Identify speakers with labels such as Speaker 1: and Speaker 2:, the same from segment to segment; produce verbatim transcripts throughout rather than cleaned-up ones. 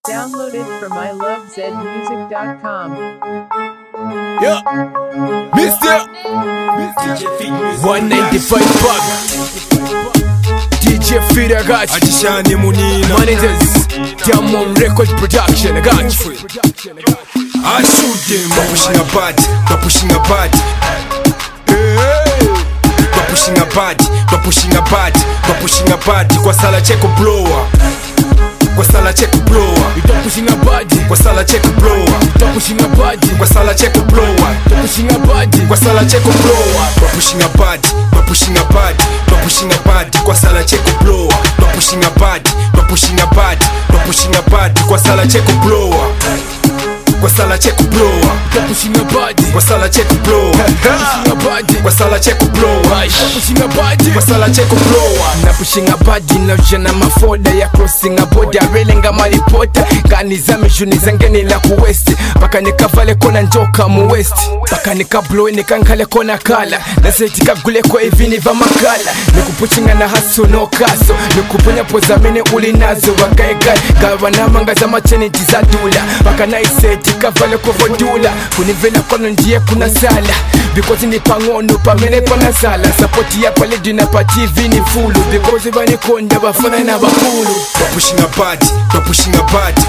Speaker 1: Downloaded from I love zed music dot com.
Speaker 2: Yeah, Mister one ninety-five Bug D J Feed, I got you.
Speaker 3: Ajishani Munina
Speaker 2: Managers, Diamond Record Production, I got you.
Speaker 3: I shoot them, I'm pushing a body, I'm pushing a body. Hey, I'm pushing a body, I'm pushing a body, I'm pushing a body. Kwa sala check blower, kwa sala check blower.
Speaker 2: You're pushing a body,
Speaker 3: kwa sala check blower.
Speaker 2: you're pushing a body,
Speaker 3: kwa sala check blower.
Speaker 2: you're pushing a body,
Speaker 3: kwa sala check blower. I'm pushing a body, I'm pushing a body, I'm pushing a body. Kwa sala check blower, I'm pushing a body, I'm pushing a body, I'm pushing a body. Kwa sala check blower. Kwa sala check blower,
Speaker 2: you're pushing a body,
Speaker 3: kwa sala check blower,
Speaker 2: pushing a body,
Speaker 3: kwa sala check blower,
Speaker 2: you're pushing a body,
Speaker 3: kwa sala check blower.
Speaker 2: na pushing a body na jana mafoda ya crossing a border relenga malipota kaniza mishuni zangeni la kuwest paka nikavale kona njoka mu west paka nikablow nikankale kona kala na setika gule kwa hivi ni va makala nikupuchinga na haso no kaso nikuponya pozamene uli nazo wakaeka gawa na manga za macheni za dula paka na iseti kavale kwa vodula kunivela kono ndiye kuna sala because ni pangono pamene pana sala support ya pale dina pa T V ni fulu because bani konda bafana na bakulu.
Speaker 3: We're pushing a body, we're pushing a body.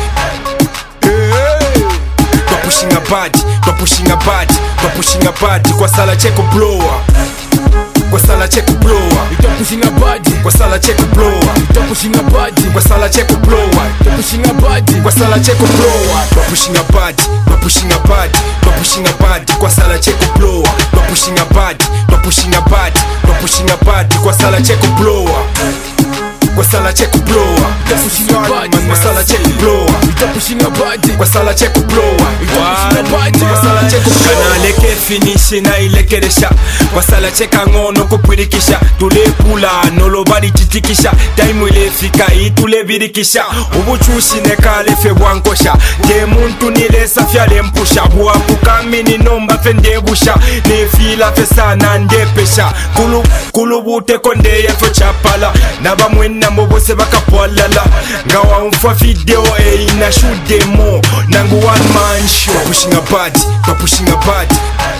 Speaker 3: Hey, we're pushing a body, we're pushing a body, we're pushing a body. Kwa sala check blower, kwa sala check blower.
Speaker 2: You're pushing a body,
Speaker 3: Kwa sala check blower,
Speaker 2: you're pushing a body,
Speaker 3: kwa sala check blower.
Speaker 2: you're pushing a body,
Speaker 3: Kwa sala check blower. We're pushing a body, we're pushing a body, we're pushing a body. Kwa sala check blower. We're pushing a body, we're pushing a body, we're pushing a body. Kwa sala check blower. Kwa sala check blower.
Speaker 2: you're pushing a body,
Speaker 3: Kwa sala check blower.
Speaker 2: you're pushing a body,
Speaker 3: Kwa sala check blower.
Speaker 2: you're pushing a body,
Speaker 3: Kwa sala check blower.
Speaker 4: Kana leke finishi na ilekeresha kwa sala cheka ngono kupirikisha tulepula nolobali titikisha time ilefika itule birikisha ubuchushi ne kale fe bwankosha de muntu nilesa fyale mpusha bwa kukamini nomba fendebusha ne fila fe sana ndepesha kulu kulubute konde yefo chapala nabamwenna mbobose bakapwalala ngawa umfa video e ina shoot demo nangu one man show.
Speaker 3: We're pushing a body, we're pushing a body.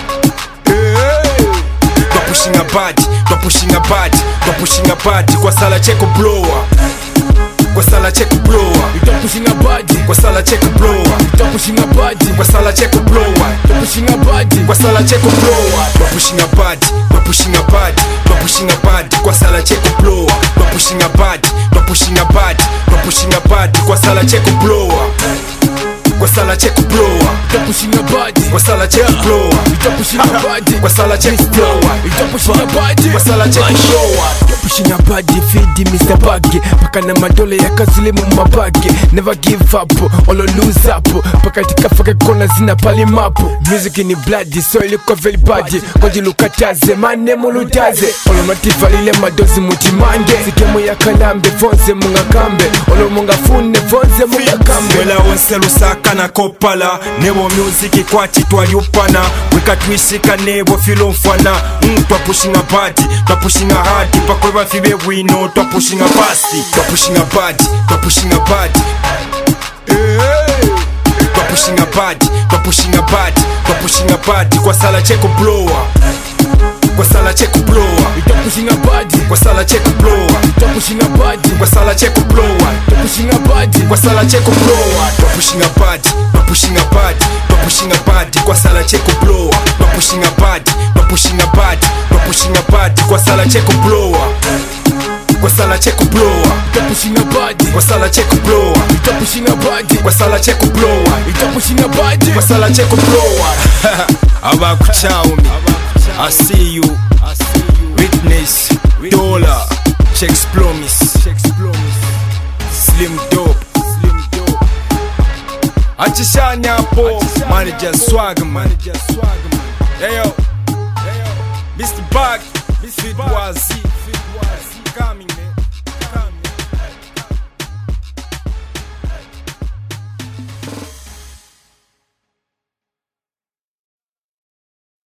Speaker 3: Hey, we're pushing a body, we're pushing a body, we're pushing a body. Kwa sala check blower, kwa sala check blower.
Speaker 2: you're pushing a body,
Speaker 3: Kwa sala check blower,
Speaker 2: you're pushing a body,
Speaker 3: kwa sala check blower.
Speaker 2: you're pushing a body,
Speaker 3: Kwa sala check blower. We're pushing a body, we're pushing a body, we're pushing a body. Kwa sala check blower. We're pushing a body, we're pushing a body, we're pushing a body. Kwa sala check blower. Kwa sala check blower.
Speaker 2: you're pushing a body,
Speaker 3: Kwa sala check blower.
Speaker 2: you're pushing a body,
Speaker 3: Kwa sala check blower.
Speaker 2: you're pushing a body,
Speaker 3: Kwa sala check blower.
Speaker 2: you're pushing a body, feed Mister Baggy paka na madole ya kazile mu mabagi never give up or lose up paka tikafaka kona zina pali mapu music ni blood so iliko very bad koji lukataze mane mulutaze olo mativalile madozi mutimange sikemu ya kalambe vonze mungakambe olo mungafune vonze mungakambe
Speaker 4: Wela onse lusaka na kopala nebo music kwa chitwa yupana wika twishika nebo filo mfana mm, twa pushing a body twa pushing a hard pakweba fibe wino twa pushing a fast.
Speaker 3: We're pushing a body, we're pushing a body. Hey, we're pushing a body, we're pushing a body, we're pushing a body. Kwa sala check blower, kwa sala check blower.
Speaker 2: you're pushing a body,
Speaker 3: Kwa sala check blower,
Speaker 2: you're pushing a body,
Speaker 3: kwa sala check blower.
Speaker 2: you're pushing a body,
Speaker 3: Kwa sala check blower. We're pushing a body, we're pushing a body, we're pushing a body. Kwa sala check blower. We're pushing a body, we're pushing a body, we're pushing a body. Kwa sala check blower. Kwa sala check blower.
Speaker 2: you're pushing a body,
Speaker 3: Kwa sala check blower.
Speaker 2: you're pushing a body,
Speaker 3: Kwa sala check blower.
Speaker 2: you're pushing a body,
Speaker 3: Kwa sala check blower.
Speaker 4: Abakuchaumi I see you Witness Dollar Checks Promise Slim Dope Achishanya po Manager Swagman. Hey yo Mister Bug Fit Wazi coming man.